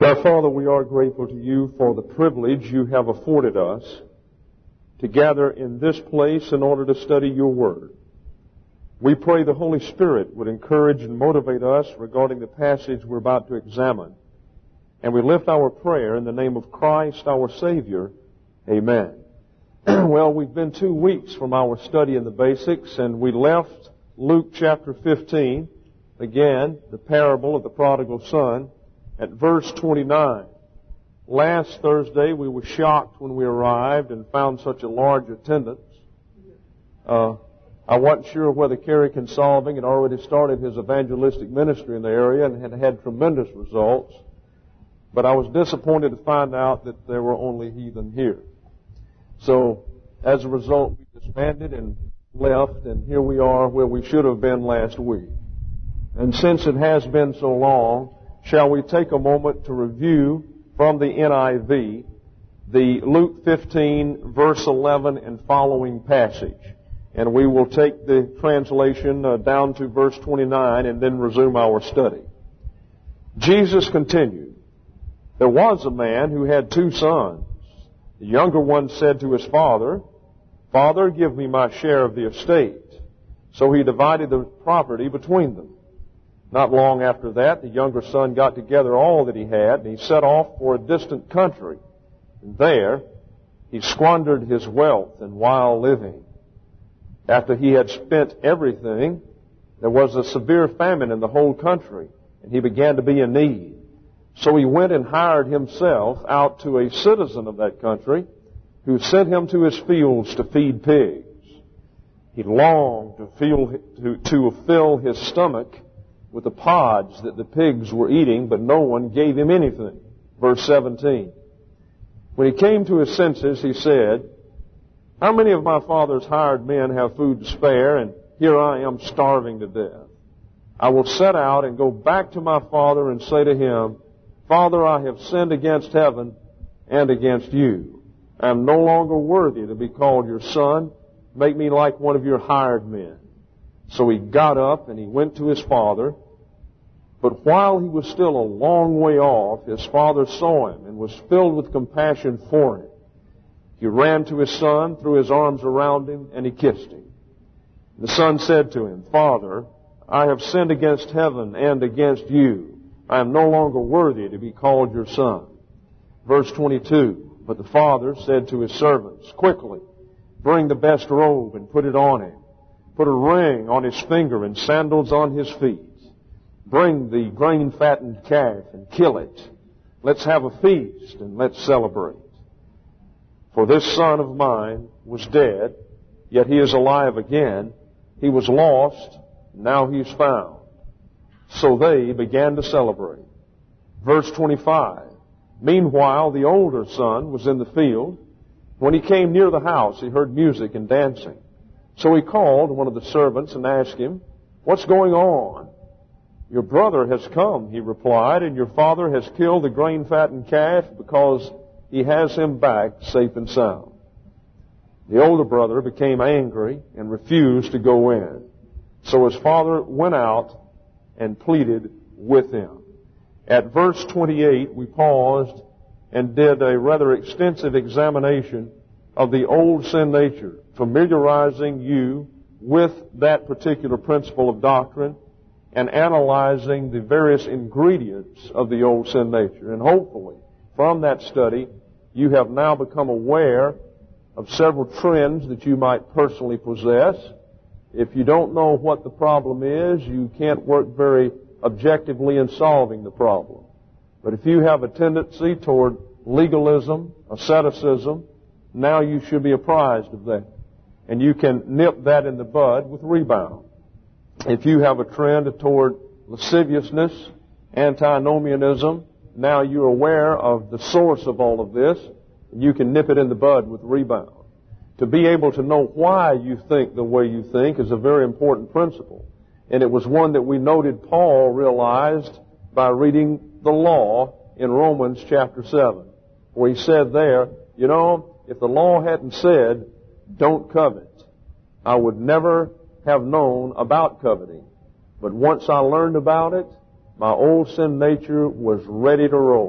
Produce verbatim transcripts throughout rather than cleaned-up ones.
Our Father, we are grateful to you for the privilege you have afforded us to gather in this place in order to study your Word. We pray the Holy Spirit would encourage and motivate us regarding the passage we're about to examine. And we lift our prayer in the name of Christ, our Savior. Amen. Well, we've been two weeks from our study in the basics, and we left Luke chapter fifteen, again, the parable of the prodigal son, at verse twenty-nine. Last Thursday, we were shocked when we arrived and found such a large attendance. Uh, I wasn't sure whether Kerry Consolving had already started his evangelistic ministry in the area and had had tremendous results. But I was disappointed to find out that there were only heathen here. So, as a result, we disbanded and left, and here we are where we should have been last week. And since it has been so long, shall we take a moment to review from the N I V the Luke fifteen, verse eleven and following passage. And we will take the translation uh, down to verse twenty-nine and then resume our study. Jesus continued, "There was a man who had two sons. The younger one said to his father, 'Father, give me my share of the estate.' So he divided the property between them. Not long after that, the younger son got together all that he had, and he set off for a distant country. And there, he squandered his wealth in wild living. After he had spent everything, there was a severe famine in the whole country, and he began to be in need. So he went and hired himself out to a citizen of that country, who sent him to his fields to feed pigs. He longed to, feel, to, to fill his stomach with the pods that the pigs were eating, but no one gave him anything." Verse seventeen. "When he came to his senses, he said, 'How many of my father's hired men have food to spare, and here I am starving to death? I will set out and go back to my father and say to him, Father, I have sinned against heaven and against you. I am no longer worthy to be called your son. Make me like one of your hired men.' So he got up and he went to his father. But while he was still a long way off, his father saw him and was filled with compassion for him. He ran to his son, threw his arms around him, and he kissed him. The son said to him, 'Father, I have sinned against heaven and against you. I am no longer worthy to be called your son.' Verse twenty-two, "But the father said to his servants, 'Quickly, bring the best robe and put it on him. Put a ring on his finger and sandals on his feet. Bring the grain-fattened calf and kill it. Let's have a feast and let's celebrate. For this son of mine was dead, yet he is alive again. He was lost, now he's found.' So they began to celebrate." Verse twenty-five, "Meanwhile, the older son was in the field. When he came near the house, he heard music and dancing. So he called one of the servants and asked him, 'What's going on?' 'Your brother has come,' he replied, 'and your father has killed the grain-fattened calf because he has him back safe and sound.' The older brother became angry and refused to go in. So his father went out and pleaded with him." At verse twenty-eight, we paused and did a rather extensive examination of the old sin nature, familiarizing you with that particular principle of doctrine and analyzing the various ingredients of the old sin nature. And hopefully, from that study, you have now become aware of several trends that you might personally possess. If you don't know what the problem is, you can't work very objectively in solving the problem. But if you have a tendency toward legalism, asceticism, now you should be apprised of that. And you can nip that in the bud with Rebound. If you have a trend toward lasciviousness, antinomianism, now you're aware of the source of all of this, and you can nip it in the bud with Rebound. To be able to know why you think the way you think is a very important principle. And it was one that we noted Paul realized by reading the law in Romans chapter seven, where he said there, you know, if the law hadn't said, don't covet, I would never have known about coveting. But once I learned about it, my old sin nature was ready to roll.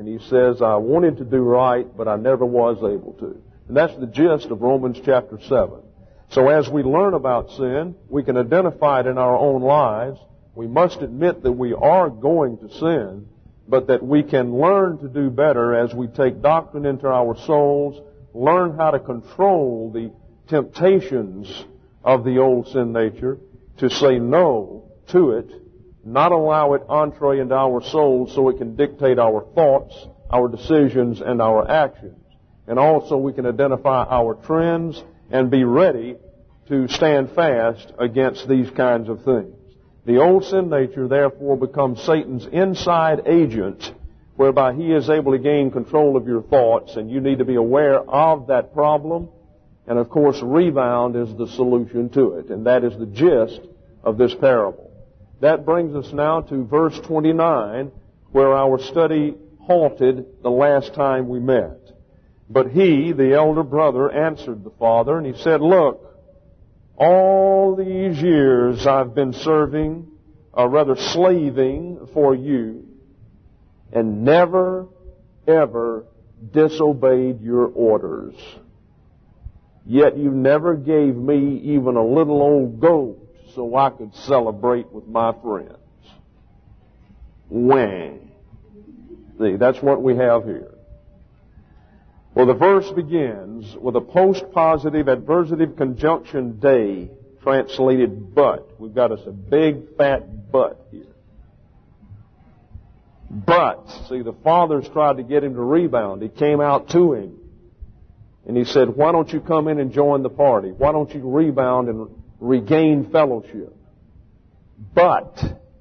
And he says, I wanted to do right, but I never was able to. And that's the gist of Romans chapter seven. So as we learn about sin, we can identify it in our own lives. We must admit that we are going to sin, but that we can learn to do better as we take doctrine into our souls, learn how to control the temptations of the old sin nature, to say no to it, not allow it entree into our souls so it can dictate our thoughts, our decisions, and our actions. And also we can identify our trends and be ready to stand fast against these kinds of things. The old sin nature, therefore, becomes Satan's inside agent, whereby he is able to gain control of your thoughts, and you need to be aware of that problem. And, of course, rebound is the solution to it, and that is the gist of this parable. That brings us now to verse twenty-nine, where our study halted the last time we met. But he, the elder brother, answered the father, and he said, Look, all these years I've been serving, or rather slaving for you, and never, ever disobeyed your orders. Yet you never gave me even a little old goat so I could celebrate with my friends. Whang. See, that's what we have here. Well, the verse begins with a post-positive adversative conjunction day, translated but. We've got us a big fat but here. But, see, the fathers tried to get him to rebound. He came out to him. And he said, why don't you come in and join the party? Why don't you rebound and regain fellowship? But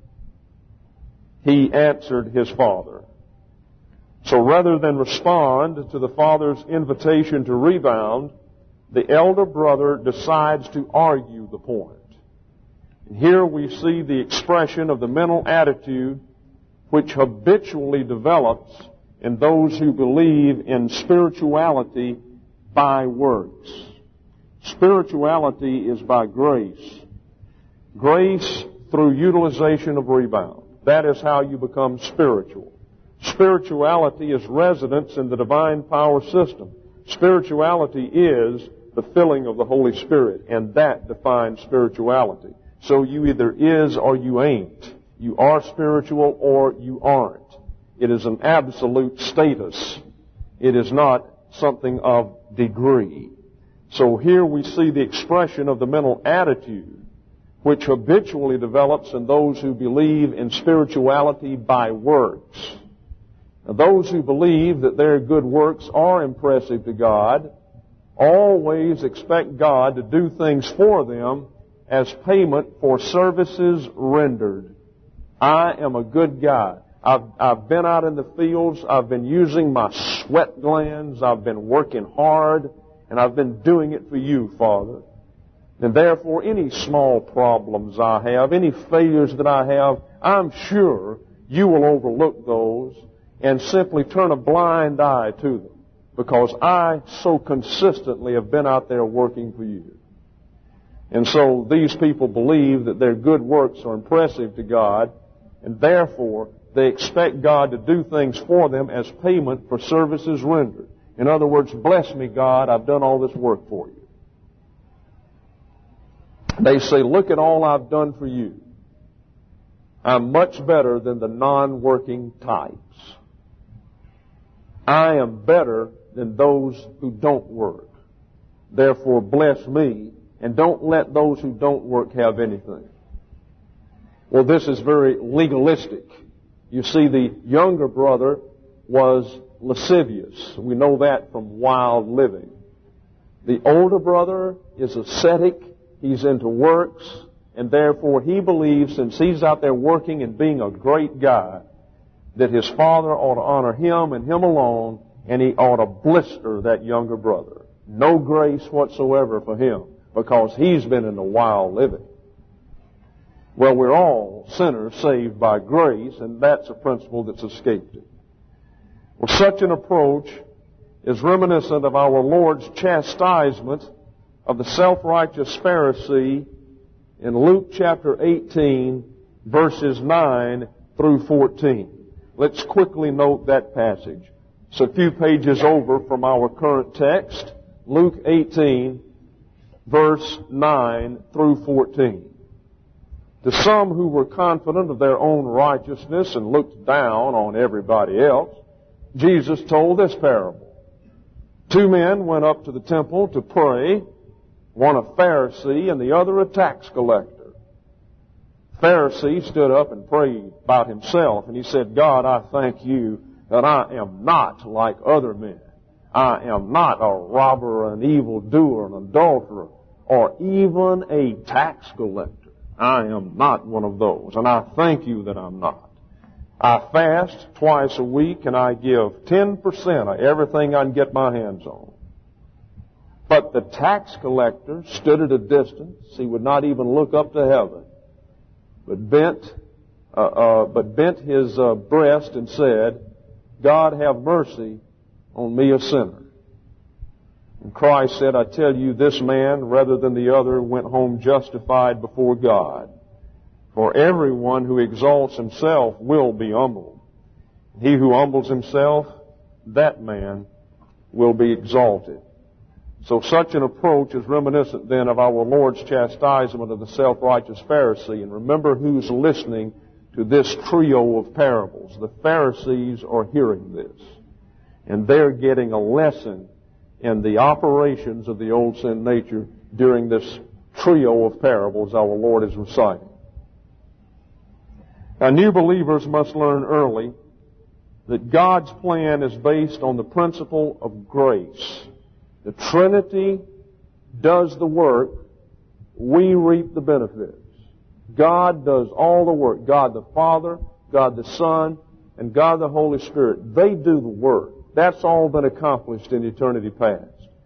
he answered his father. So rather than respond to the father's invitation to rebound, the elder brother decides to argue the point. And here we see the expression of the mental attitude which habitually develops in those who believe in spirituality by works. Spirituality is by grace. Grace through utilization of rebound. That is how you become spiritual. Spirituality is residence in the divine power system. Spirituality is the filling of the Holy Spirit, and that defines spirituality. So you either is or you ain't. You are spiritual or you aren't. It is an absolute status. It is not something of degree. So here we see the expression of the mental attitude which habitually develops in those who believe in spirituality by works. Now, those who believe that their good works are impressive to God always expect God to do things for them as payment for services rendered. I am a good guy. I've, I've been out in the fields. I've been using my sweat glands. I've been working hard. And I've been doing it for you, Father. And therefore, any small problems I have, any failures that I have, I'm sure you will overlook those and simply turn a blind eye to them, because I so consistently have been out there working for you. And so these people believe that their good works are impressive to God, and therefore they expect God to do things for them as payment for services rendered. In other words, bless me, God, I've done all this work for you. They say, look at all I've done for you. I'm much better than the non-working types. I am better than those who don't work. Therefore, bless me, and don't let those who don't work have anything. Well, this is very legalistic. You see, the younger brother was lascivious. We know that from wild living. The older brother is ascetic. He's into works, and therefore he believes, since he's out there working and being a great guy, that his father ought to honor him and him alone, and he ought to blister that younger brother. No grace whatsoever for him, because he's been in the wild living. Well, we're all sinners saved by grace, and that's a principle that's escaped it. Well, such an approach is reminiscent of our Lord's chastisement of the self-righteous Pharisee in Luke chapter eighteen, verses nine through fourteen. Let's quickly note that passage. It's a few pages over from our current text, Luke eighteen, verse nine through fourteen. To some who were confident of their own righteousness and looked down on everybody else, Jesus told this parable. Two men went up to the temple to pray, one a Pharisee and the other a tax collector. The Pharisee stood up and prayed about himself, and he said, God, I thank you that I am not like other men. I am not a robber, an evildoer, an adulterer, or even a tax collector. I am not one of those, and I thank you that I'm not. I fast twice a week, and I give ten percent of everything I can get my hands on. But the tax collector stood at a distance. He would not even look up to heaven, but bent, uh, uh, but bent his uh, breast and said, God, have mercy on me, a sinner. And Christ said, I tell you, this man, rather than the other, went home justified before God. For everyone who exalts himself will be humbled. He who humbles himself, that man will be exalted. So such an approach is reminiscent then of our Lord's chastisement of the self-righteous Pharisee. And remember who's listening to this trio of parables. The Pharisees are hearing this. And they're getting a lesson in the operations of the old sin nature during this trio of parables our Lord is reciting. Now, new believers must learn early that God's plan is based on the principle of grace. The Trinity does the work, we reap the benefits. God does all the work. God the Father, God the Son, and God the Holy Spirit. They do the work. That's all been accomplished in eternity past.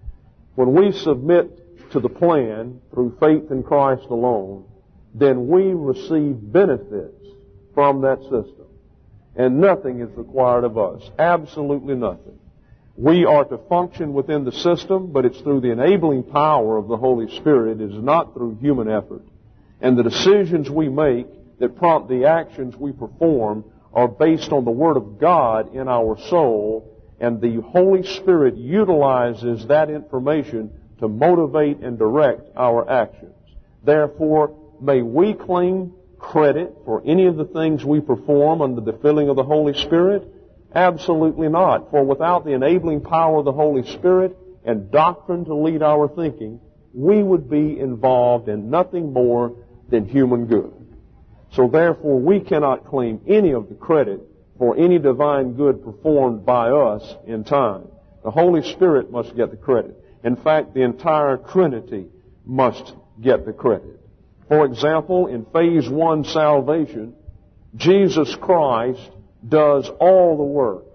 When we submit to the plan through faith in Christ alone, then we receive benefits from that system. And nothing is required of us. Absolutely nothing. We are to function within the system, but it's through the enabling power of the Holy Spirit. It is not through human effort. And the decisions we make that prompt the actions we perform are based on the Word of God in our soul, and the Holy Spirit utilizes that information to motivate and direct our actions. Therefore, may we claim credit for any of the things we perform under the filling of the Holy Spirit? Absolutely not. For without the enabling power of the Holy Spirit and doctrine to lead our thinking, we would be involved in nothing more than human good. So therefore, we cannot claim any of the credit for any divine good performed by us in time. The Holy Spirit must get the credit. In fact, the entire Trinity must get the credit. For example, in phase one salvation, Jesus Christ does all the work.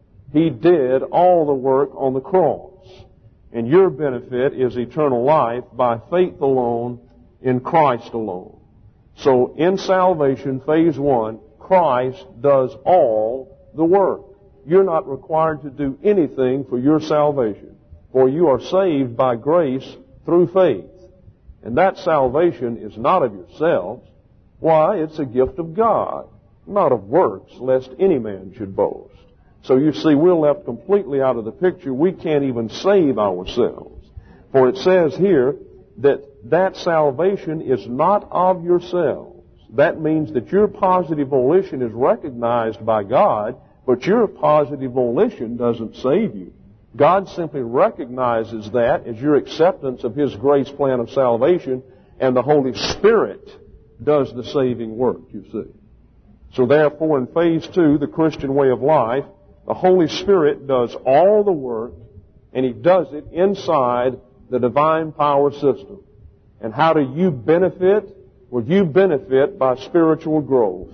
He did all the work on the cross. And your benefit is eternal life by faith alone in Christ alone. So in salvation, phase one, Christ does all the work. You're not required to do anything for your salvation, for you are saved by grace through faith. And that salvation is not of yourselves. Why? It's a gift of God, not of works, lest any man should boast. So you see, we're left completely out of the picture. We can't even save ourselves. For it says here that that salvation is not of yourselves. That means that your positive volition is recognized by God, but your positive volition doesn't save you. God simply recognizes that as your acceptance of His grace plan of salvation, and the Holy Spirit does the saving work, you see. So therefore, in phase two, the Christian way of life, the Holy Spirit does all the work, and He does it inside the divine power system. And how do you benefit? Well, you benefit by spiritual growth.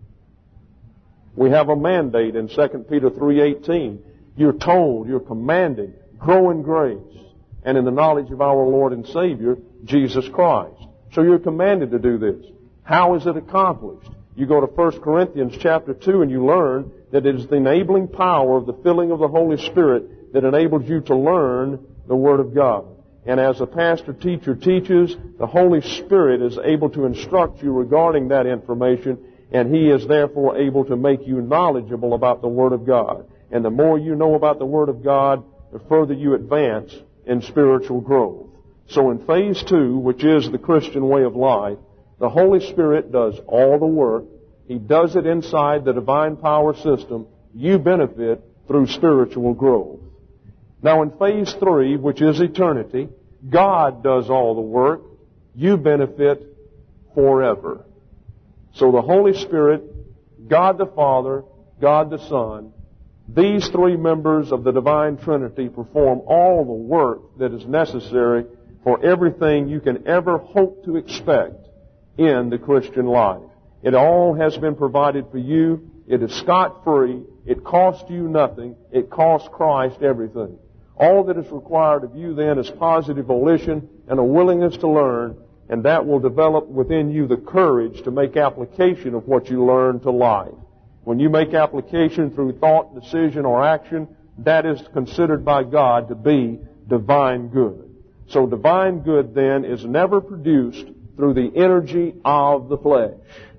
We have a mandate in Second Peter three eighteen. You're told, you're commanded, grow in grace and in the knowledge of our Lord and Savior, Jesus Christ. So you're commanded to do this. How is it accomplished? You go to First Corinthians chapter two and you learn that it is the enabling power of the filling of the Holy Spirit that enables you to learn the Word of God. And as a pastor teacher teaches, the Holy Spirit is able to instruct you regarding that information, And He is therefore able to make you knowledgeable about the Word of God. And the more you know about the Word of God, the further you advance in spiritual growth. So in phase two, which is the Christian way of life, the Holy Spirit does all the work. He does it inside the divine power system. You benefit through spiritual growth. Now in phase three, which is eternity, God does all the work. You benefit forever. So the Holy Spirit, God the Father, God the Son, these three members of the divine Trinity perform all the work that is necessary for everything you can ever hope to expect in the Christian life. It all has been provided for you. It is scot-free. It costs you nothing. It costs Christ everything. All that is required of you then is positive volition and a willingness to learn, and that will develop within you the courage to make application of what you learn to life. When you make application through thought, decision, or action, that is considered by God to be divine good. So divine good then is never produced through the energy of the flesh.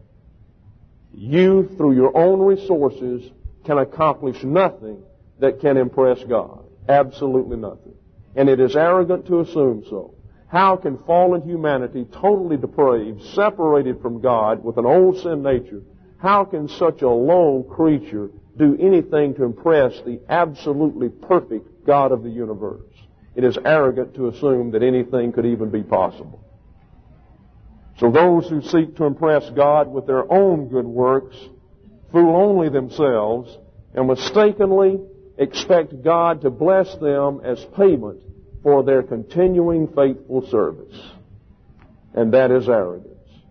You, through your own resources, can accomplish nothing that can impress God. Absolutely nothing. And it is arrogant to assume so. How can fallen humanity, totally depraved, separated from God with an old sin nature, how can such a lone creature do anything to impress the absolutely perfect God of the universe? It is arrogant to assume that anything could even be possible. So those who seek to impress God with their own good works fool only themselves and mistakenly expect God to bless them as payment for their continuing faithful service. And that is arrogance.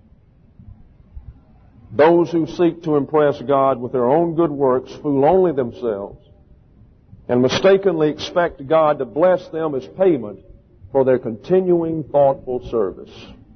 Those who seek to impress God with their own good works fool only themselves and mistakenly expect God to bless them as payment for their continuing thoughtful service.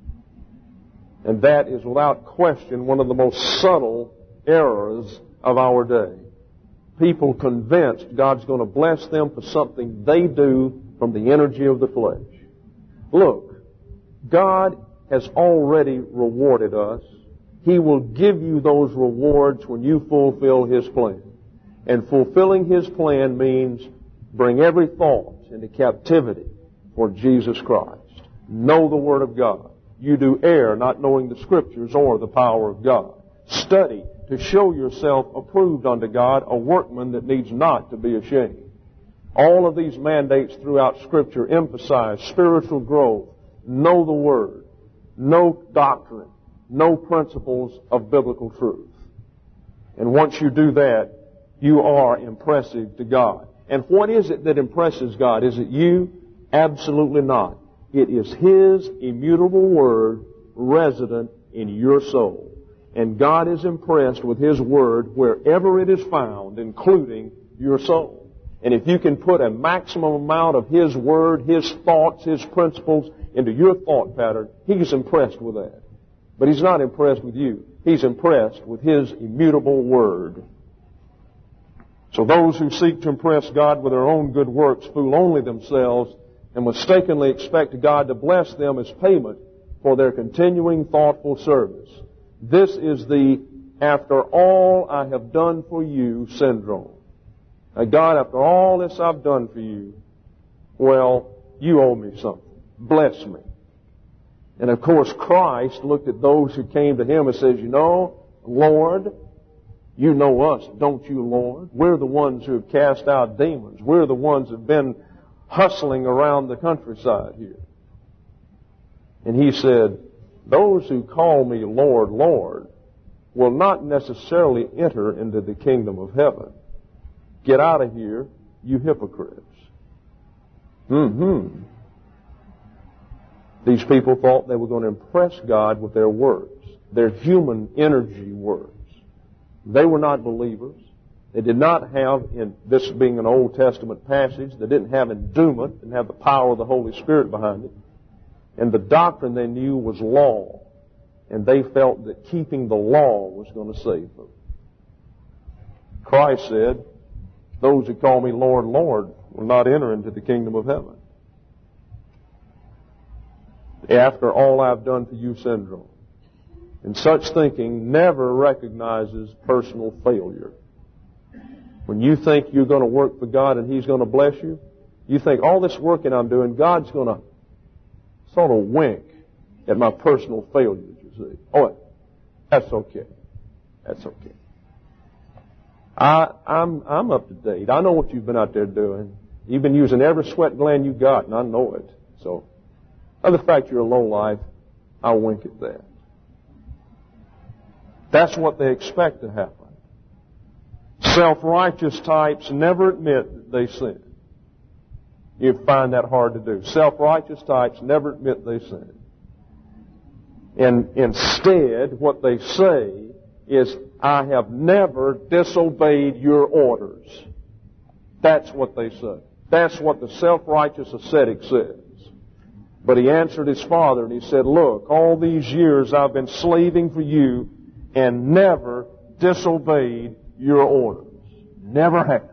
And that is without question one of the most subtle errors of our day. People convinced God's going to bless them for something they do from the energy of the flesh. Look, God has already rewarded us. He will give you those rewards when you fulfill His plan. And fulfilling His plan means bring every thought into captivity for Jesus Christ. Know the Word of God. You do err not knowing the Scriptures or the power of God. Study to show yourself approved unto God, a workman that needs not to be ashamed. All of these mandates throughout Scripture emphasize spiritual growth. Know the Word. Know doctrine. Know principles of biblical truth. And once you do that, you are impressive to God. And what is it that impresses God? Is it you? Absolutely not. It is His immutable Word resident in your soul. And God is impressed with His Word wherever it is found, including your soul. And if you can put a maximum amount of His Word, His thoughts, His principles into your thought pattern, He's impressed with that. But He's not impressed with you. He's impressed with His immutable Word. So those who seek to impress God with their own good works fool only themselves and mistakenly expect God to bless them as payment for their continuing thoughtful service. This is the after all I have done for you syndrome. Now, God, after all this I've done for you, well, you owe me something. Bless me. And of course, Christ looked at those who came to Him and says, you know, Lord, you know us, don't you, Lord? We're the ones who have cast out demons. We're the ones who have been hustling around the countryside here. And He said, those who call me Lord, Lord, will not necessarily enter into the kingdom of heaven. Get out of here, you hypocrites. Mm-hmm. These people thought they were going to impress God with their words, their human energy words. They were not believers. They did not have, in this being an Old Testament passage, they didn't have endowment, didn't have the power of the Holy Spirit behind it. And the doctrine they knew was law. And they felt that keeping the law was going to save them. Christ said, those who call me Lord, Lord will not enter into the kingdom of heaven. After all I've done for you syndrome. And such thinking never recognizes personal failure. When you think you're going to work for God and He's going to bless you, you think, all this working I'm doing, God's going to sort of wink at my personal failures, you see. Oh, that's okay. That's okay. I, I'm, I'm up to date. I know what you've been out there doing. You've been using every sweat gland you got, and I know it. So, other fact you're a lowlife, I'll wink at that. That's what they expect to happen. Self-righteous types never admit that they sin. You find that hard to do. Self-righteous types never admit they sin. And instead, what they say is, I have never disobeyed your orders. That's what they say. That's what the self-righteous ascetic says. But he answered his father and he said, look, all these years I've been slaving for you and never disobeyed your orders. Never have.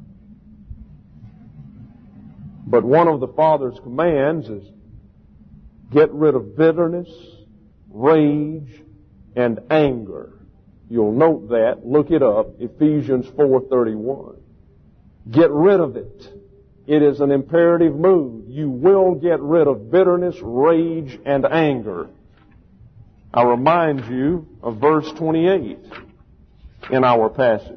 But one of the Father's commands is get rid of bitterness, rage, and anger. You'll note that. Look it up. Ephesians four thirty-one. Get rid of it. It is an imperative mood. You will get rid of bitterness, rage, and anger. I remind you of verse twenty-eight in our passage.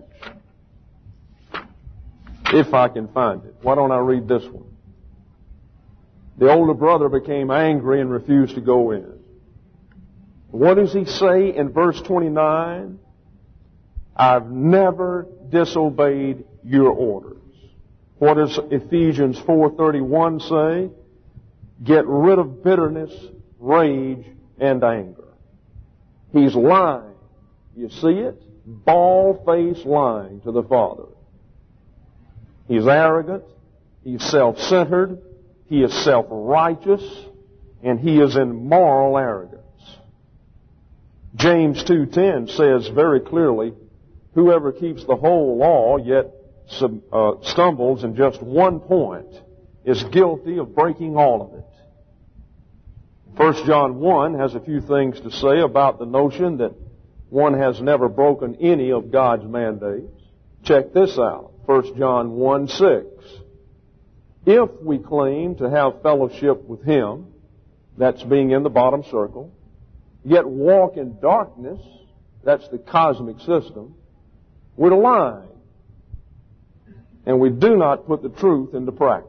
If I can find it. Why don't I read this one? The older brother became angry and refused to go in. What does he say in verse twenty-nine? I've never disobeyed your orders. What does Ephesians four thirty-one say? Get rid of bitterness, rage, and anger. He's lying. You see it? Bald-faced lying to the Father. He's arrogant. He's self-centered. He is self-righteous. And he is in moral arrogance. James two ten says very clearly, whoever keeps the whole law yet uh, stumbles in just one point is guilty of breaking all of it. First John one has a few things to say about the notion that one has never broken any of God's mandates. Check this out. First John one six. If we claim to have fellowship with Him, that's being in the bottom circle, yet walk in darkness, that's the cosmic system, we're lying. And we do not put the truth into practice.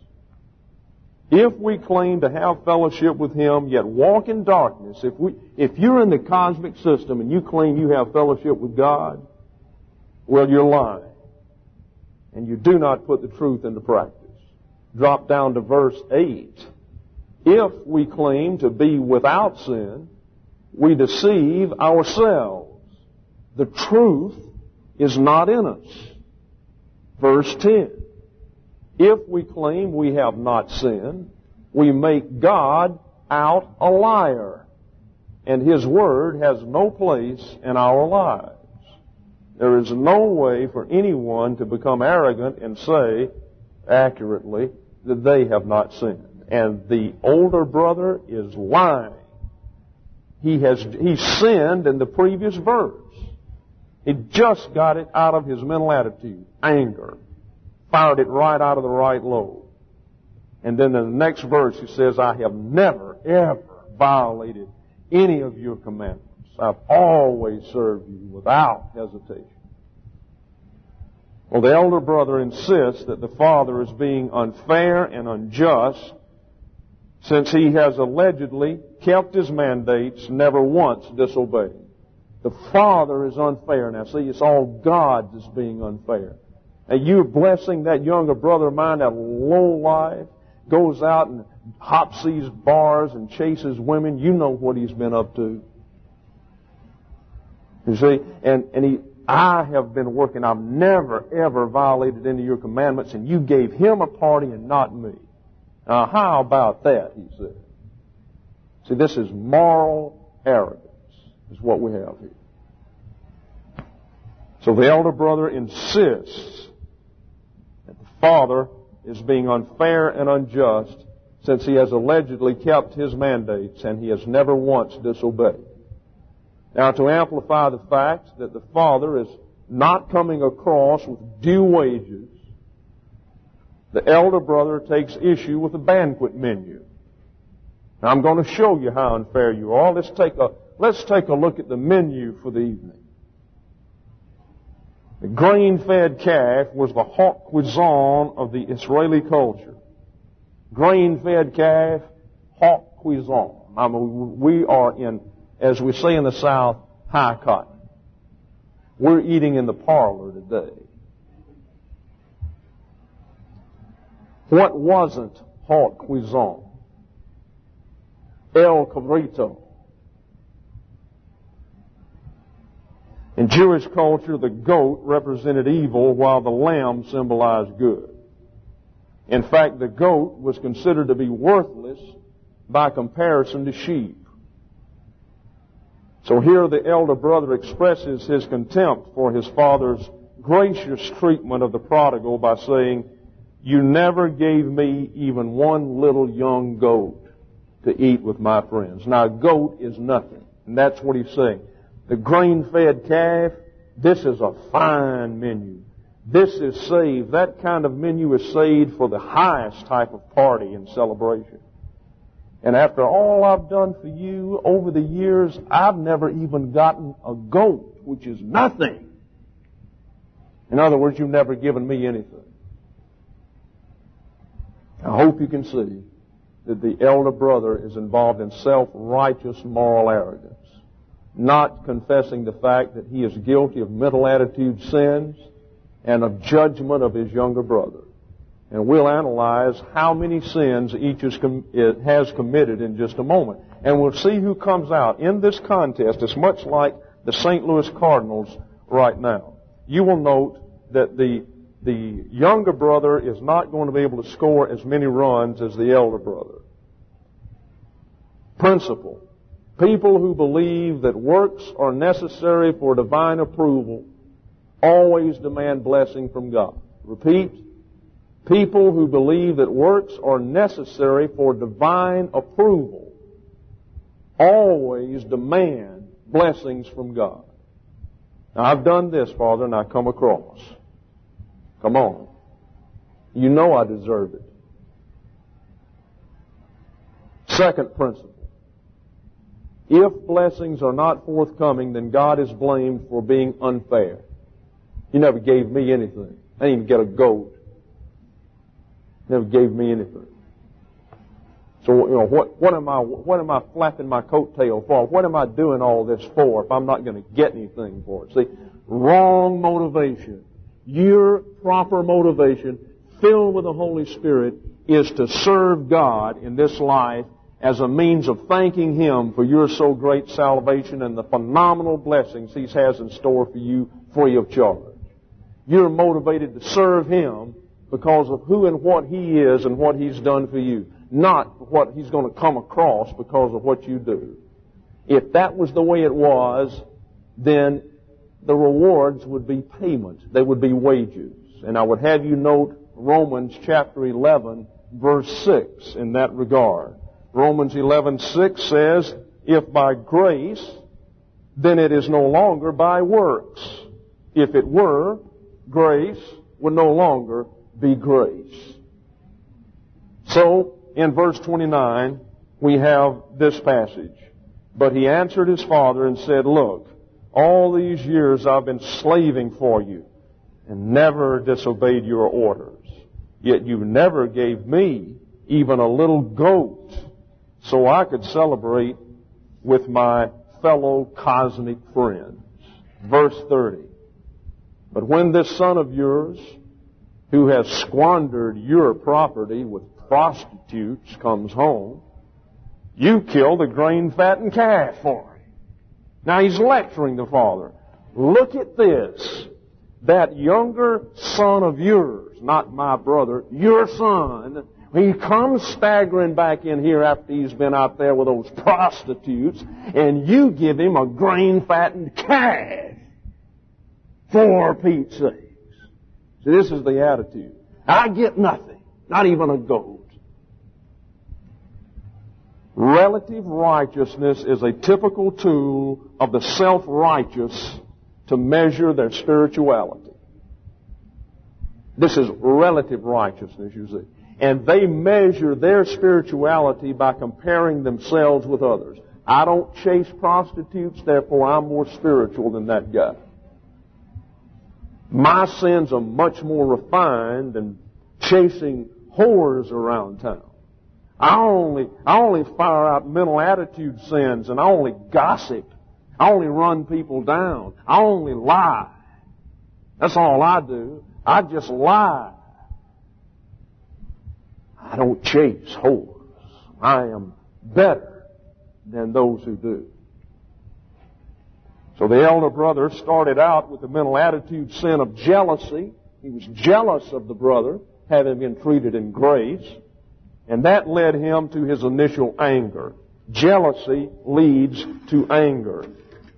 If we claim to have fellowship with Him, yet walk in darkness, if we, if you're in the cosmic system and you claim you have fellowship with God, well, you're lying. And you do not put the truth into practice. Drop down to verse eight. If we claim to be without sin, we deceive ourselves. The truth is not in us. Verse ten. If we claim we have not sinned, we make God out a liar, and His Word has no place in our lives. There is no way for anyone to become arrogant and say accurately that they have not sinned. And the older brother is lying. He has he sinned in the previous verse. He just got it out of his mental attitude, anger. Fired it right out of the right lobe. And then in the next verse he says, I have never, ever violated any of your commandments. I've always served you without hesitation. Well, the elder brother insists that the father is being unfair and unjust since he has allegedly kept his mandates, never once disobeyed. The father is unfair. Now see, it's all God that's being unfair. And you're blessing that younger brother of mine, that low life, goes out and hops these bars and chases women. You know what he's been up to. You see, and, and he, I have been working. I've never, ever violated any of your commandments, and you gave him a party and not me. Now, how about that, he said. See, this is moral arrogance, is what we have here. So the elder brother insists that the father is being unfair and unjust since he has allegedly kept his mandates and he has never once disobeyed. Now, to amplify the fact that the father is not coming across with due wages, the elder brother takes issue with the banquet menu. Now, I'm going to show you how unfair you are. Let's take a, let's take a look at the menu for the evening. The grain-fed calf was the haute cuisine of the Israeli culture. Grain-fed calf, haute cuisine. I mean, we are in, as we say in the South, high cotton. We're eating in the parlor today. What wasn't haute cuisine? El cabrito. In Jewish culture, the goat represented evil while the lamb symbolized good. In fact, the goat was considered to be worthless by comparison to sheep. So here the elder brother expresses his contempt for his father's gracious treatment of the prodigal by saying, "You never gave me even one little young goat to eat with my friends." Now, a goat is nothing. And that's what he's saying. The grain-fed calf, this is a fine menu. This is saved. That kind of menu is saved for the highest type of party and celebration. And after all I've done for you over the years, I've never even gotten a goat, which is nothing. In other words, you've never given me anything. I hope you can see that the elder brother is involved in self-righteous moral arrogance, not confessing the fact that he is guilty of mental attitude sins and of judgment of his younger brother. And we'll analyze how many sins each is com- has committed in just a moment. And we'll see who comes out. In this contest, it's much like the Saint Louis Cardinals right now. You will note that the the younger brother is not going to be able to score as many runs as the elder brother. Principle. People who believe that works are necessary for divine approval always demand blessing from God. Repeat. People who believe that works are necessary for divine approval always demand blessings from God. Now, I've done this, Father, and I come across. Come on. You know I deserve it. Second principle. If blessings are not forthcoming, then God is blamed for being unfair. He never gave me anything. I didn't even get a goat. Never gave me anything. So, you know, what, what am I, what am I flapping my coattail for? What am I doing all this for if I'm not going to get anything for it? See, wrong motivation. Your proper motivation, filled with the Holy Spirit, is to serve God in this life as a means of thanking Him for your so great salvation and the phenomenal blessings He has in store for you free of charge. You're motivated to serve Him because of who and what He is and what He's done for you, not what He's going to come across because of what you do. If that was the way it was, then the rewards would be payment. They would be wages. And I would have you note Romans chapter eleven, verse six in that regard. Romans eleven six says, "If by grace, then it is no longer by works. If it were, grace would no longer be grace." So, in verse twenty-nine, we have this passage. "But he answered his father and said, Look, all these years I've been slaving for you and never disobeyed your orders. Yet you never gave me even a little goat so I could celebrate with my fellow cosmic friends." Verse thirty. "But when this son of yours, who has squandered your property with prostitutes, comes home, you kill the grain-fattened calf for him." Now he's lecturing the father. Look at this. That younger son of yours, not my brother, your son, he comes staggering back in here after he's been out there with those prostitutes, and you give him a grain-fattened calf for Pete's sakes. See, this is the attitude. I get nothing, not even a goat. Relative righteousness is a typical tool of the self-righteous to measure their spirituality. This is relative righteousness, you see. And they measure their spirituality by comparing themselves with others. I don't chase prostitutes, therefore I'm more spiritual than that guy. My sins are much more refined than chasing whores around town. I only, I only fire out mental attitude sins, and I only gossip. I only run people down. I only lie. That's all I do. I just lie. I don't chase whores. I am better than those who do. So the elder brother started out with the mental attitude sin of jealousy. He was jealous of the brother, having been treated in grace. And that led him to his initial anger. Jealousy leads to anger.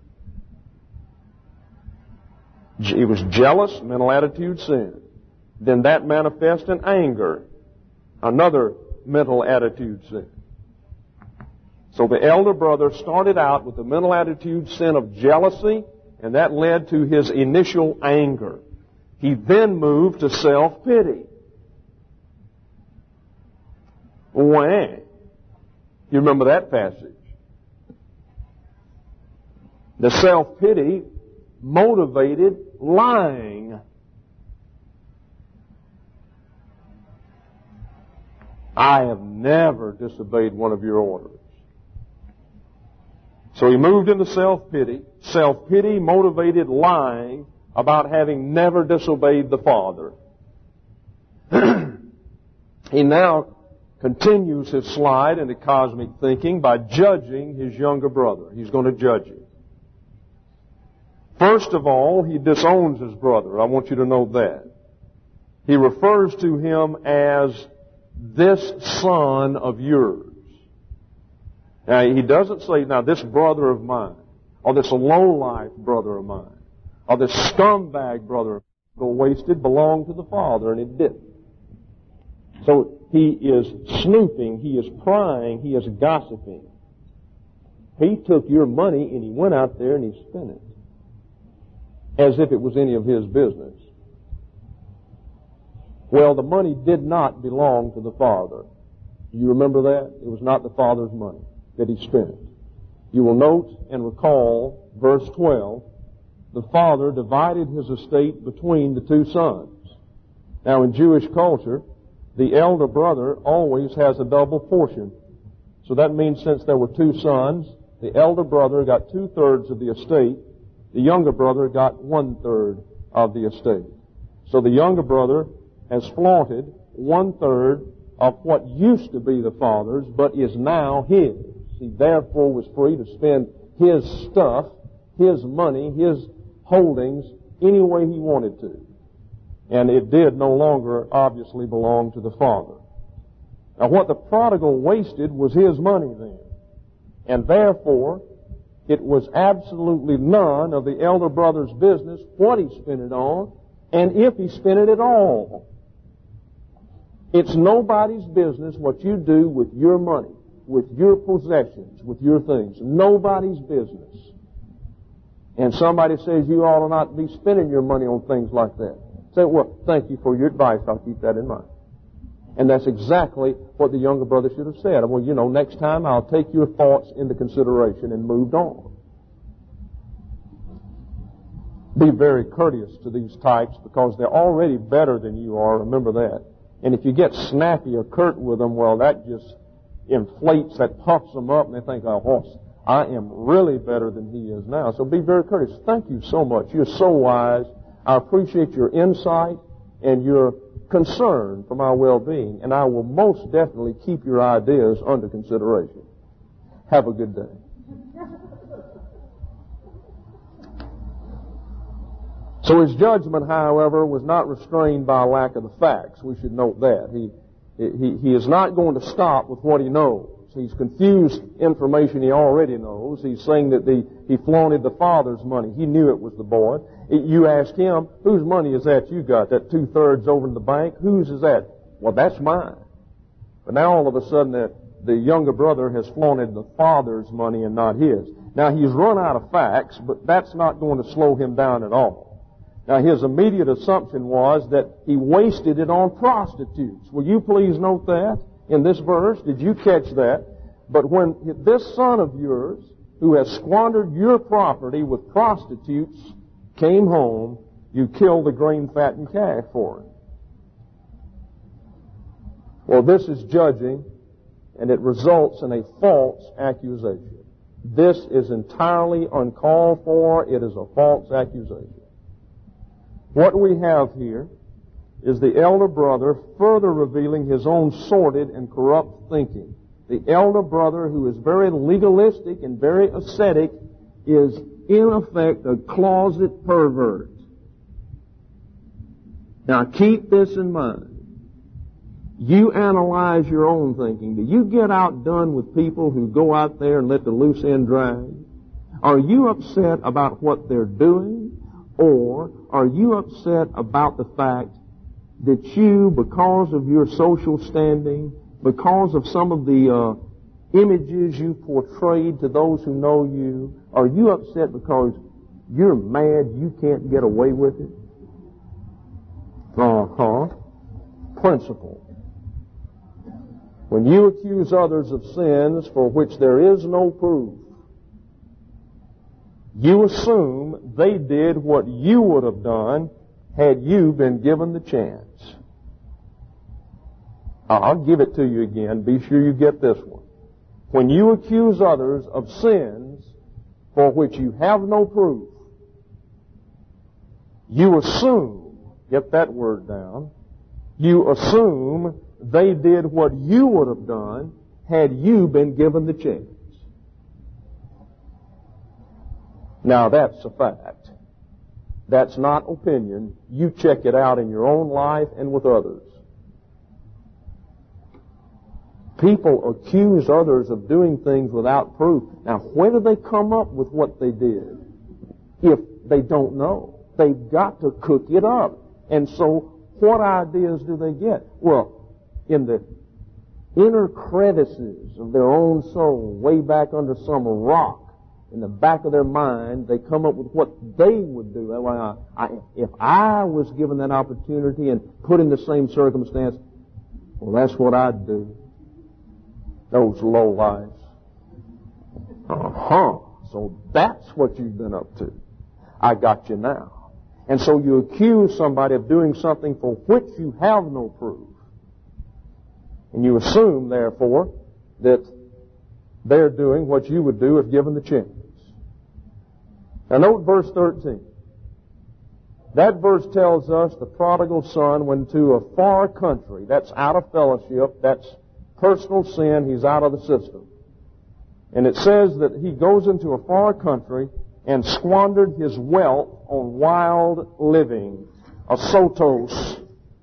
He was jealous, mental attitude sin. Then that manifests in anger, another mental attitude sin. So the elder brother started out with the mental attitude sin of jealousy, and that led to his initial anger. He then moved to self-pity. Why? You remember that passage. The self-pity motivated lying. I have never disobeyed one of your orders. So he moved into self-pity. Self-pity motivated lying about having never disobeyed the Father. He now continues his slide into cosmic thinking by judging his younger brother. He's going to judge him. First of all, he disowns his brother. I want you to know that. He refers to him as this son of yours. Now, he doesn't say, now, this brother of mine, or this low-life brother of mine, or this scumbag brother, go wasted, belonged to the Father, and it didn't. So he is snooping, he is prying, he is gossiping. He took your money and he went out there and he spent it as if it was any of his business. Well, the money did not belong to the Father. Do you remember that? It was not the Father's money that he spent. You will note and recall verse twelve. The Father divided his estate between the two sons. Now, in Jewish culture, the elder brother always has a double portion. So that means since there were two sons, the elder brother got two-thirds of the estate. The younger brother got one-third of the estate. So the younger brother has flaunted one-third of what used to be the Father's, but is now his. He therefore was free to spend his stuff, his money, his holdings, any way he wanted to. And it did no longer obviously belong to the Father. Now what the prodigal wasted was his money then. And therefore, it was absolutely none of the elder brother's business what he spent it on, and if he spent it at all. It's nobody's business what you do with your money, with your possessions, with your things. Nobody's business. And somebody says you ought to not be spending your money on things like that. Say, well, thank you for your advice. I'll keep that in mind. And that's exactly what the younger brother should have said. Well, you know, next time I'll take your thoughts into consideration and moved on. Be very courteous to these types because they're already better than you are. Remember that. And if you get snappy or curt with them, well, that just inflates, that puffs them up, and they think, oh, I am really better than he is now. So be very courteous. Thank you so much. You're so wise. I appreciate your insight and your concern for my well-being, and I will most definitely keep your ideas under consideration. Have a good day. So his judgment, however, was not restrained by a lack of the facts. We should note that. He, he, he is not going to stop with what he knows. He's confused information he already knows. He's saying that the, he flaunted the Father's money. He knew it was the boy. You asked him, whose money is that you got? That two-thirds over in the bank? Whose is that? Well, that's mine. But now all of a sudden that the younger brother has flaunted the father's money and not his. Now, he's run out of facts, but that's not going to slow him down at all. Now, his immediate assumption was that he wasted it on prostitutes. Will you please note that in this verse? Did you catch that? But when this son of yours, who has squandered your property with prostitutes, came home, you killed the grain-fattened calf for him. Well, this is judging, and it results in a false accusation. This is entirely uncalled for. It is a false accusation. What we have here is the elder brother further revealing his own sordid and corrupt thinking. The elder brother, who is very legalistic and very ascetic, is in effect a closet pervert. Now keep this in mind. You analyze your own thinking. Do you get outdone with people who go out there and let the loose end drag? Are you upset about what they're doing? Or are you upset about the fact that you, because of your social standing, because of some of the uh, images you portrayed to those who know you, are you upset because you're mad you can't get away with it? Uh-huh. Principle. When you accuse others of sins for which there is no proof, you assume they did what you would have done had you been given the chance. I'll give it to you again. Be sure you get this one. When you accuse others of sins for which you have no proof, you assume, get that word down, you assume they did what you would have done had you been given the chance. Now that's a fact. That's not opinion. You check it out in your own life and with others. People accuse others of doing things without proof. Now, where do they come up with what they did? If they don't know, they've got to cook it up. And so, what ideas do they get? Well, in the inner crevices of their own soul, way back under some rock, in the back of their mind, they come up with what they would do. Well, I, I, if I was given that opportunity and put in the same circumstance, well, that's what I'd do. Those low lives. Uh-huh. So that's what you've been up to. I got you now. And so you accuse somebody of doing something for which you have no proof. And you assume, therefore, that they're doing what you would do if given the chance. Now note verse thirteen. That verse tells us the prodigal son went to a far country. That's out of fellowship. That's personal sin. He's out of the system. And it says that he goes into a far country and squandered his wealth on wild living. Asotos.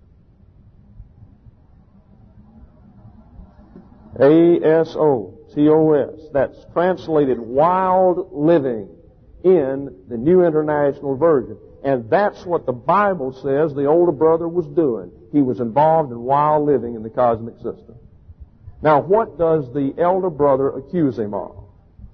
A S O T O S. That's translated wild living in the New International Version. And that's what the Bible says the older brother was doing. He was involved in wild living in the cosmic system. Now, what does the elder brother accuse him of?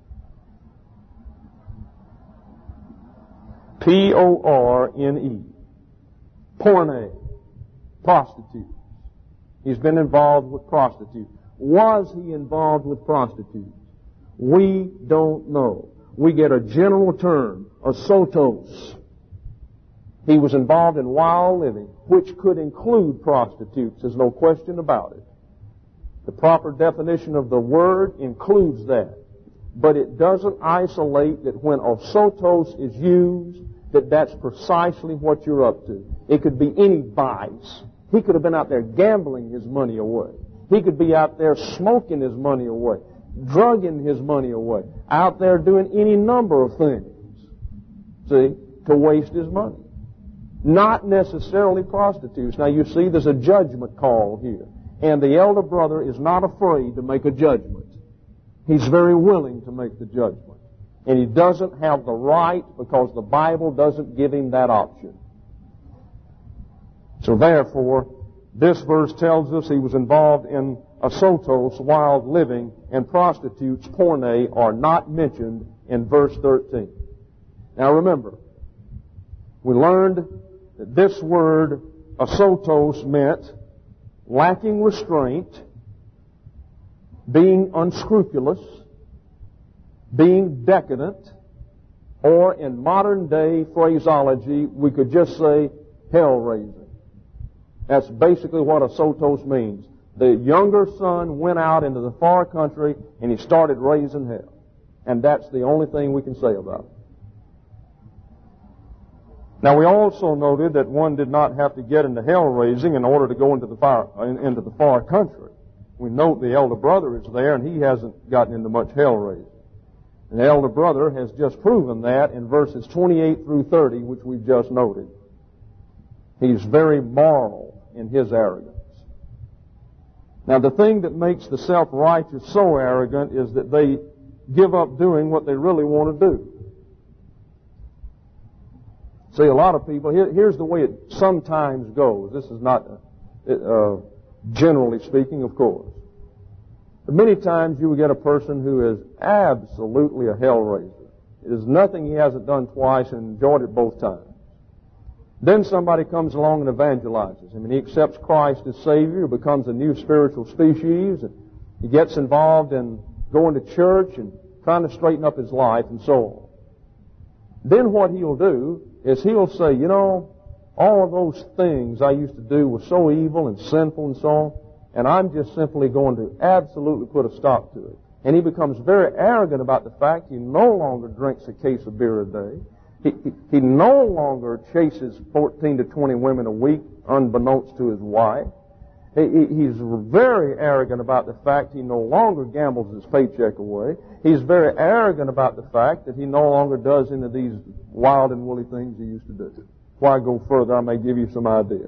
P O R N E. Porne. Prostitutes. He's been involved with prostitutes. Was he involved with prostitutes? We don't know. We get a general term, asotos. He was involved in wild living, which could include prostitutes. There's no question about it. The proper definition of the word includes that. But it doesn't isolate that when asotos is used, that that's precisely what you're up to. It could be any vice. He could have been out there gambling his money away. He could be out there smoking his money away, drugging his money away, out there doing any number of things, see, to waste his money. Not necessarily prostitutes. Now you see, there's a judgment call here. And the elder brother is not afraid to make a judgment. He's very willing to make the judgment. And he doesn't have the right because the Bible doesn't give him that option. So therefore, This verse tells us he was involved in asotos, wild living, and prostitutes, porne, are not mentioned in verse thirteen. Now remember, we learned that this word asotos meant lacking restraint, being unscrupulous, being decadent, or in modern day phraseology, we could just say hell-raising. That's basically what asotos means. The younger son went out into the far country and he started raising hell. And that's the only thing we can say about it. Now we also noted that one did not have to get into hell-raising in order to go into the far, into the far country. We note the elder brother is there and he hasn't gotten into much hell-raising. And the elder brother has just proven that in verses twenty-eight through thirty, which we've just noted. He's very moral in his arrogance. Now the thing that makes the self-righteous so arrogant is that they give up doing what they really want to do. See, a lot of people, here, here's the way it sometimes goes. This is not, uh, generally speaking, of course. But many times you will get a person who is absolutely a hell-raiser. It is nothing he hasn't done twice and enjoyed it both times. Then somebody comes along and evangelizes him, and he accepts Christ as Savior, becomes a new spiritual species, and he gets involved in going to church and trying to straighten up his life and so on. Then what he'll do is he'll say, you know, all of those things I used to do were so evil and sinful and so on, and I'm just simply going to absolutely put a stop to it. And he becomes very arrogant about the fact he no longer drinks a case of beer a day. He, he, he no longer chases fourteen to twenty women a week unbeknownst to his wife. He, he, he's very arrogant about the fact he no longer gambles his paycheck away. He's very arrogant about the fact that he no longer does any of these wild and woolly things he used to do. Before I go further, I may give you some idea.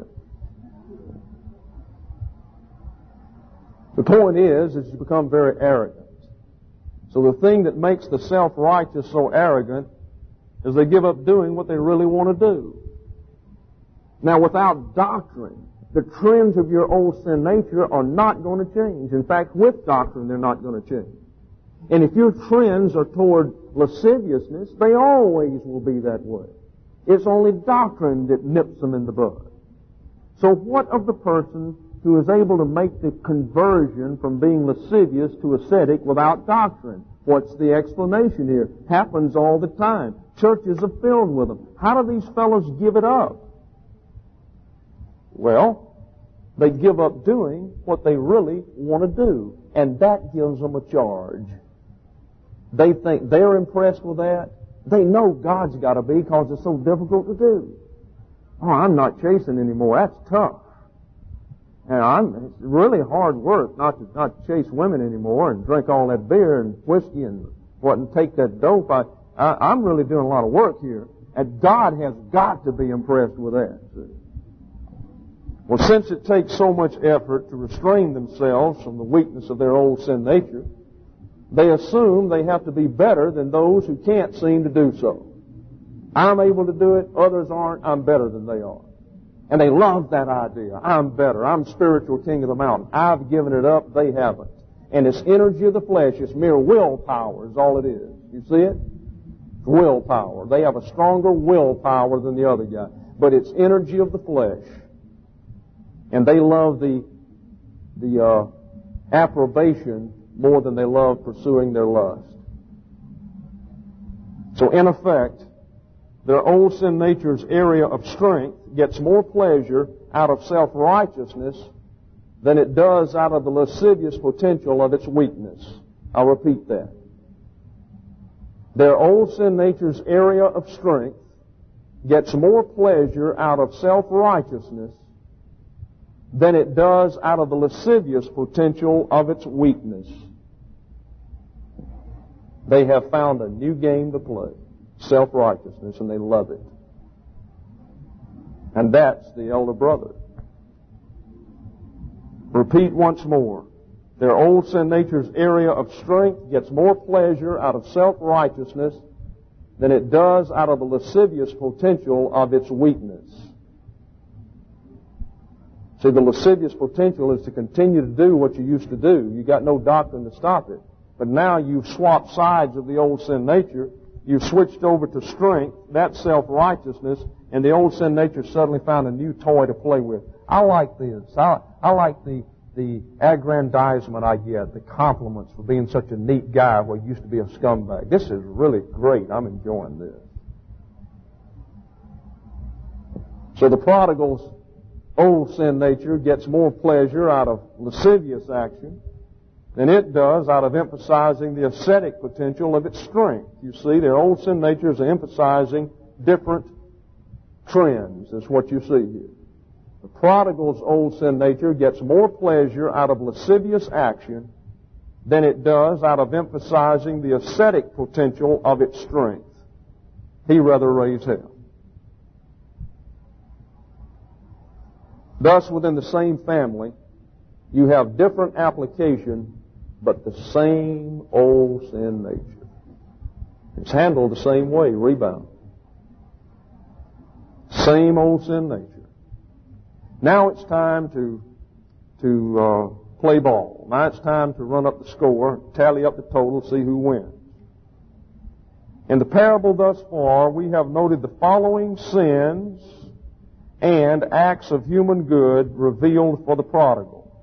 The point is, is you become very arrogant. So the thing that makes the self-righteous so arrogant is they give up doing what they really want to do. Now, without doctrine, the trends of your old sin nature are not going to change. In fact, with doctrine, they're not going to change. And if your trends are toward lasciviousness, they always will be that way. It's only doctrine that nips them in the bud. So what of the person who is able to make the conversion from being lascivious to ascetic without doctrine? What's the explanation here? Happens all the time. Churches are filled with them. How do these fellows give it up? Well, they give up doing what they really want to do, and that gives them a charge. They think they're impressed with that. They know God's got to be because it's so difficult to do. Oh, I'm not chasing anymore. That's tough. And I'm, it's really hard work not to not chase women anymore and drink all that beer and whiskey and what and take that dope. I, I, I'm really doing a lot of work here, and God has got to be impressed with that. See? Well, since it takes so much effort to restrain themselves from the weakness of their old sin nature, they assume they have to be better than those who can't seem to do so. I'm able to do it, others aren't, I'm better than they are. And they love that idea. I'm better. I'm spiritual king of the mountain. I've given it up, they haven't. And it's energy of the flesh. It's mere willpower is all it is. You see it? Willpower. They have a stronger willpower than the other guy. But it's energy of the flesh. And they love the, the uh, approbation more than they love pursuing their lust. So in effect, their old sin nature's area of strength gets more pleasure out of self-righteousness than it does out of the lascivious potential of its weakness. I'll repeat that. Their old sin nature's area of strength gets more pleasure out of self-righteousness than it does out of the lascivious potential of its weakness. They have found a new game to play. Self-righteousness, and they love it. And that's the elder brother. Repeat once more. Their old sin nature's area of strength gets more pleasure out of self-righteousness than it does out of the lascivious potential of its weakness. See, the lascivious potential is to continue to do what you used to do. You got no doctrine to stop it. But now you've swapped sides of the old sin nature. You've switched over to strength, that's self-righteousness, and the old sin nature suddenly found a new toy to play with. I like this. I, I like the, the aggrandizement I get, the compliments for being such a neat guy where you used to be a scumbag. This is really great. I'm enjoying this. So the prodigal's old sin nature gets more pleasure out of lascivious action than it does out of emphasizing the ascetic potential of its strength. You see, their old sin nature is emphasizing different trends, is what you see here. The prodigal's old sin nature gets more pleasure out of lascivious action than it does out of emphasizing the ascetic potential of its strength. He rather raise hell. Thus, within the same family, you have different application, but the same old sin nature. It's handled the same way, rebound. Same old sin nature. Now it's time to to uh, play ball. Now it's time to run up the score, tally up the total, see who wins. In the parable thus far, we have noted the following sins and acts of human good revealed for the prodigal.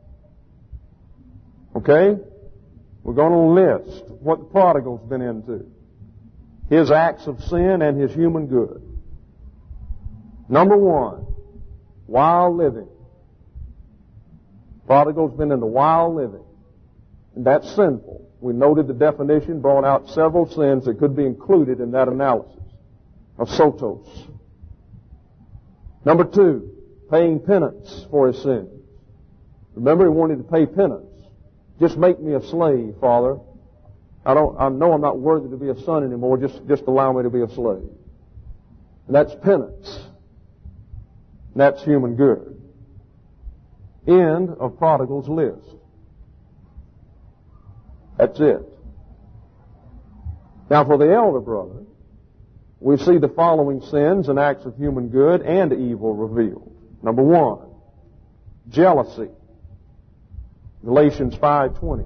Okay? We're going to list what the prodigal's been into. His acts of sin and his human good. Number one, wild living. Prodigal's been into wild living. And that's sinful. We noted the definition, brought out several sins that could be included in that analysis of sotos. Number two, paying penance for his sins. Remember, he wanted to pay penance. Just make me a slave, Father. I don't, I know I'm not worthy to be a son anymore. Just, just allow me to be a slave. And that's penance. And that's human good. End of prodigal's list. That's it. Now for the elder brother, we see the following sins and acts of human good and evil revealed. Number one, jealousy. Galatians five twenty.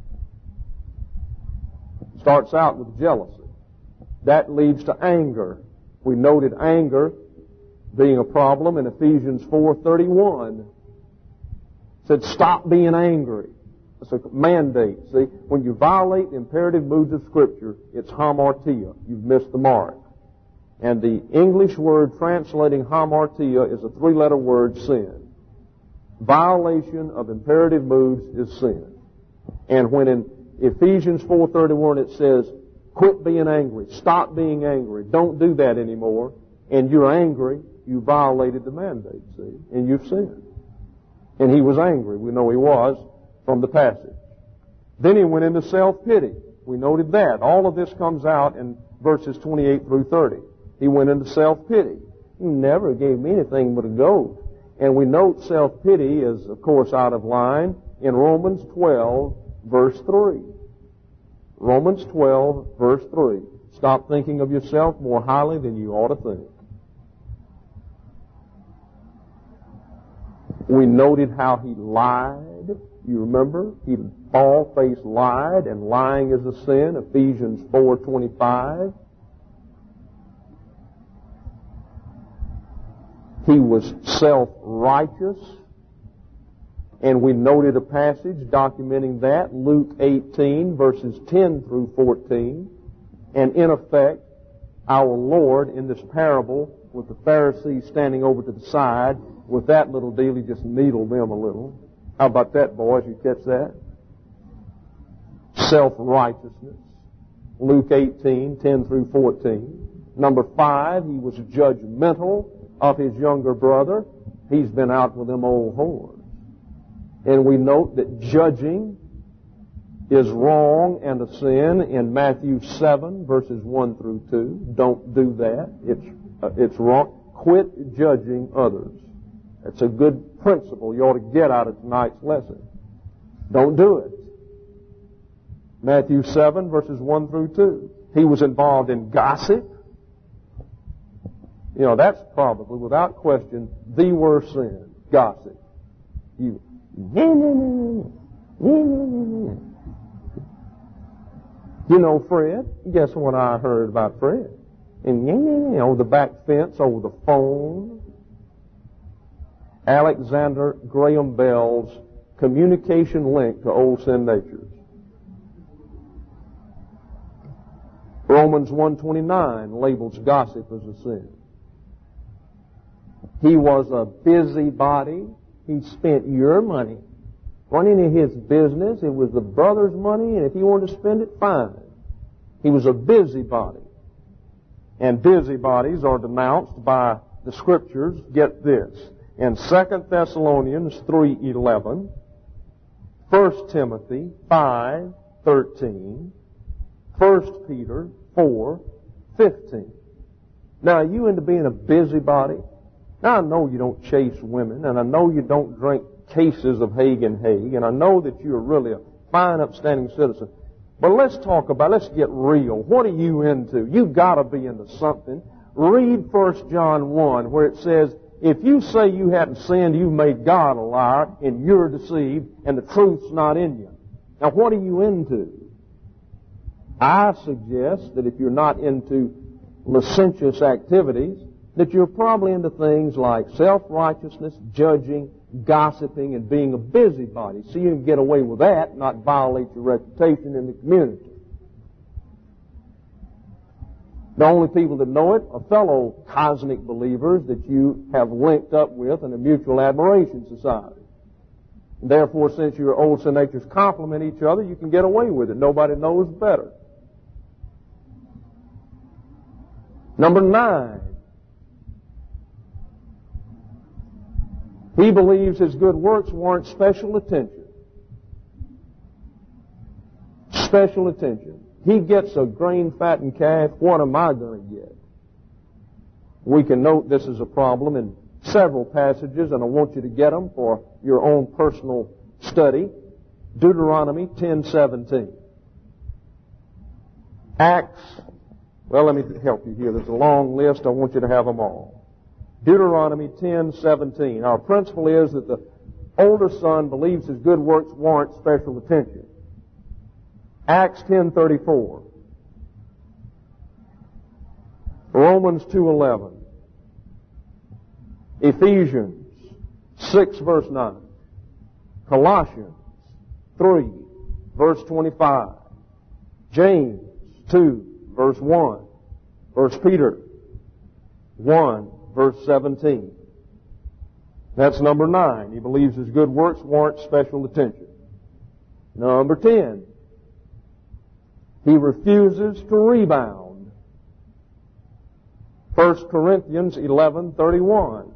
Starts out with jealousy. That leads to anger. We noted anger being a problem in Ephesians four thirty-one. It said, stop being angry. It's a mandate. See, when you violate the imperative moods of Scripture, it's hamartia. You've missed the mark. And the English word translating hamartia is a three-letter word, sin. Violation of imperative moods is sin. And when in Ephesians four thirty-one it says, quit being angry, stop being angry, don't do that anymore, and you're angry, you violated the mandate, see, and you've sinned. And he was angry. We know he was from the passage. Then he went into self-pity. We noted that. All of this comes out in verses twenty-eight through thirty. He went into self-pity. He never gave me anything but a goat. And we note self-pity is, of course, out of line in Romans twelve, verse three. Romans twelve, verse three. Stop thinking of yourself more highly than you ought to think. We noted how he lied. You remember? He bald-faced lied, and lying is a sin, Ephesians four twenty-five. He was self-righteous, and we noted a passage documenting that, Luke eighteen, verses ten through fourteen. And in effect, our Lord, in this parable, with the Pharisees standing over to the side, with that little deal, he just needled them a little. How about that, boys? You catch that? Self-righteousness. Luke eighteen, ten through fourteen. Number five, he was judgmental of his younger brother. He's been out with them old whores. And we note that judging is wrong and a sin in Matthew seven, verses one through two. Don't do that. It's, uh, it's wrong. Quit judging others. That's a good principle you ought to get out of tonight's lesson. Don't do it. Matthew seven, verses one through two. He was involved in gossip. You know, that's probably, without question, the worst sin, gossip. You, you know Fred? Guess what I heard about Fred? And over the back fence, over the phone. Alexander Graham Bell's communication link to old sin natures. Romans one twenty-nine labels gossip as a sin. He was a busybody. He spent your money running in his business. It was the brother's money, and if he wanted to spend it, fine. He was a busybody. And busybodies are denounced by the Scriptures. Get this. In Second Thessalonians three eleven, First Timothy five thirteen, First Peter four fifteen. Now, are you into being a busybody? Now, I know you don't chase women, and I know you don't drink cases of Hagen Haig, and I know that you're really a fine, upstanding citizen. But let's talk about, let's get real. What are you into? You've got to be into something. Read First John one, where it says, if you say you hadn't sinned, you've made God a liar, and you're deceived, and the truth's not in you. Now, what are you into? I suggest that if you're not into licentious activities, that you're probably into things like self-righteousness, judging, gossiping, and being a busybody. So you can get away with that, not violate your reputation in the community. The only people that know it are fellow cosmic believers that you have linked up with in a mutual admiration society. And therefore, since your old sin natures complement each other, you can get away with it. Nobody knows better. Number nine. He believes his good works warrant special attention. Special attention. He gets a grain-fattened calf. What am I going to get? We can note this is a problem in several passages, and I want you to get them for your own personal study. Deuteronomy ten seventeen. Acts, well, let me help you here. There's a long list. I want you to have them all. Deuteronomy ten seventeen. Our principle is that the older son believes his good works warrant special attention. Acts ten thirty-four. Romans two eleven. Ephesians six verse nine. Colossians three verse twenty-five. James two verse one. First Peter one verse seventeen. That's number nine. He believes his good works warrant special attention. Number ten. He refuses to rebound. First Corinthians eleven thirty-one.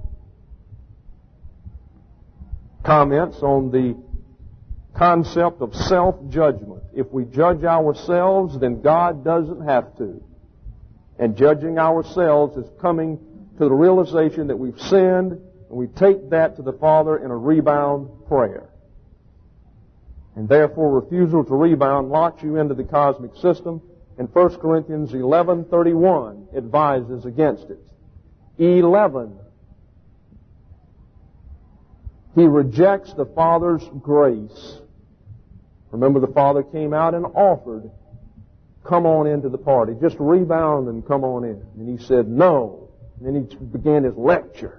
Comments on the concept of self-judgment. If we judge ourselves, then God doesn't have to. And judging ourselves is coming to the realization that we've sinned, and we take that to the Father in a rebound prayer. And therefore, refusal to rebound locks you into the cosmic system, and First Corinthians eleven thirty-one advises against it. eleven. He rejects the Father's grace. Remember, the Father came out and offered, come on into the party. Just rebound and come on in. And he said, no. And then he began his lecture.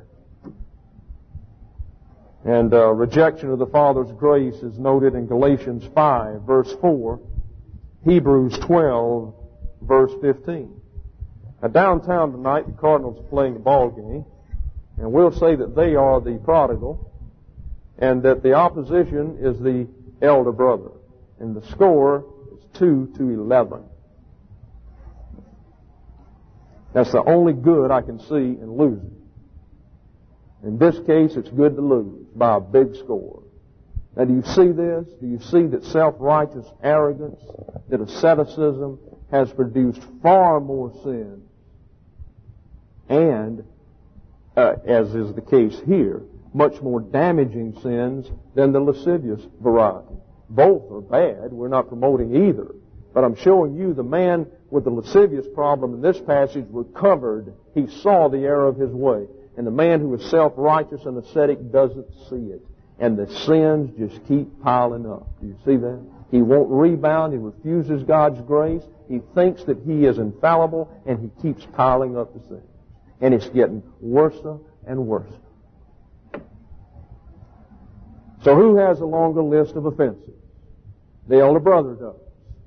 And uh, rejection of the Father's grace is noted in Galatians five, verse four, Hebrews twelve, verse fifteen. Now, downtown tonight, the Cardinals are playing a ball game, and we'll say that they are the prodigal, and that the opposition is the elder brother. And the score is two to eleven. That's the only good I can see in losing. In this case, it's good to lose by a big score. Now, do you see this? Do you see that self-righteous arrogance, that asceticism has produced far more sin, and, uh, as is the case here, much more damaging sins than the lascivious variety? Both are bad. We're not promoting either. But I'm showing you the man with the lascivious problem in this passage recovered. He saw the error of his way. And the man who is self-righteous and ascetic doesn't see it. and the sins just keep piling up. Do you see that? He won't rebound. He refuses God's grace. He thinks that he is infallible, and he keeps piling up the sins. And it's getting worse and worse. So who has a longer list of offenses? The elder brother does.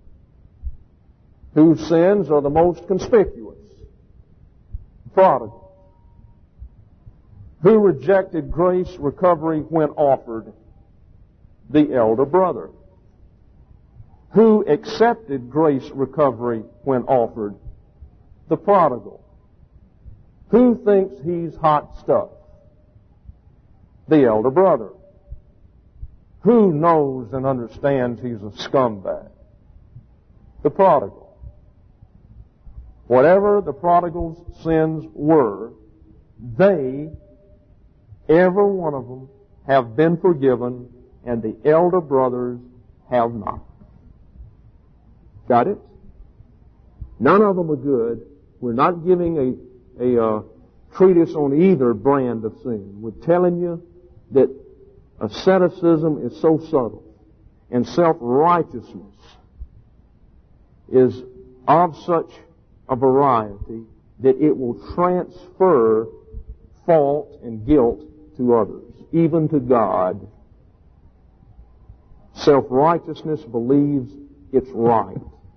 Whose sins are the most conspicuous? Prodigal. Who rejected grace recovery when offered? The elder brother. Who accepted grace recovery when offered? The prodigal. Who thinks he's hot stuff? The elder brother. Who knows and understands he's a scumbag? The prodigal. Whatever the prodigal's sins were, they, every one of them, have been forgiven, and the elder brothers have not. Got it? None of them are good. We're not giving a, a uh, treatise on either brand of sin. We're telling you that asceticism is so subtle, and self-righteousness is of such a variety that it will transfer fault and guilt to others, even to God. Self-righteousness believes it's right,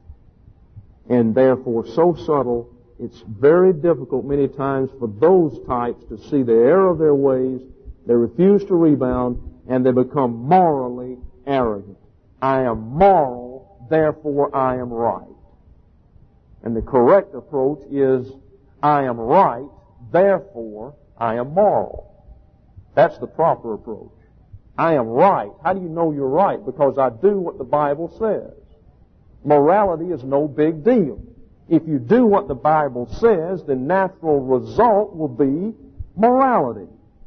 and therefore so subtle, it's very difficult many times for those types to see the error of their ways. They refuse to rebound, and they become morally arrogant. I am moral, therefore I am right. And the correct approach is, I am right, therefore I am moral. That's the proper approach. I am right. How do you know you're right? Because I do what the Bible says. Morality is no big deal. If you do what the Bible says, the natural result will be morality.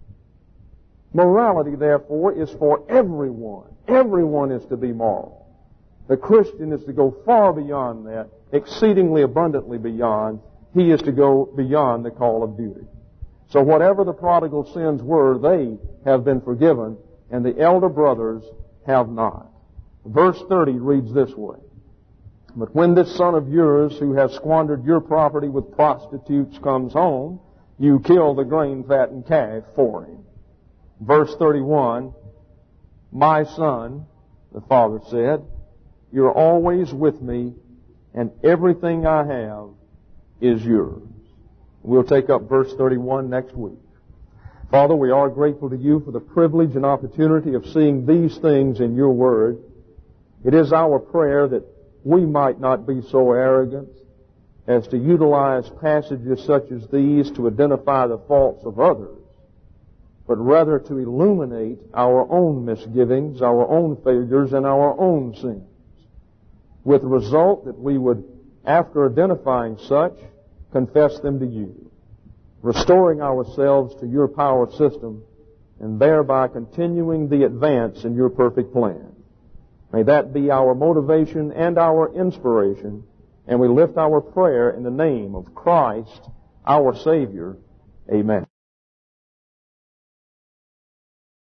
Morality, therefore, is for everyone. Everyone is to be moral. The Christian is to go far beyond that, exceedingly abundantly beyond. He is to go beyond the call of duty. So whatever the prodigal sins were, they have been forgiven, and the elder brothers have not. Verse thirty reads this way. But when this son of yours who has squandered your property with prostitutes comes home, you kill the grain-fattened calf for him. Verse thirty-one, my son, the father said, you're always with me, and everything I have is yours. We'll take up verse thirty-one next week. Father, we are grateful to you for the privilege and opportunity of seeing these things in your word. It is our prayer that we might not be so arrogant as to utilize passages such as these to identify the faults of others, but rather to illuminate our own misgivings, our own failures, and our own sins, with the result that we would, after identifying such, confess them to you, restoring ourselves to your power system, and thereby continuing the advance in your perfect plan. May that be our motivation and our inspiration, and we lift our prayer in the name of Christ, our Savior. Amen.